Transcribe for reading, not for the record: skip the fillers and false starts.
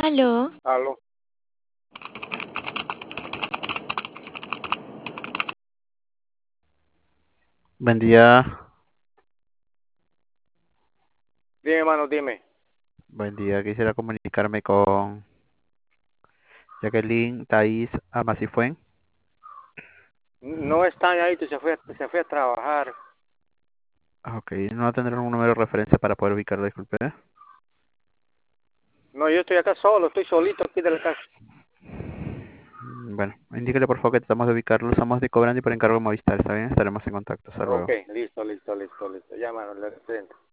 Aló, Aló. Buen día, Dime, hermano, dime. buen día. Quisiera comunicarme con Jacqueline Thais Amasifuen. No está ahí, se fue a trabajar. Ok, no tendrán un número de referencia para poder ubicarlo, disculpe. No, yo estoy acá solo, estoy solito aquí de la casa. Bueno, indíquele por favor que tratamos de ubicarlo. Somos de Cobrando y por encargo de Movistar, ¿está bien? Estaremos en contacto. Hasta Ok, luego. listo. Ya, hermano, le presento.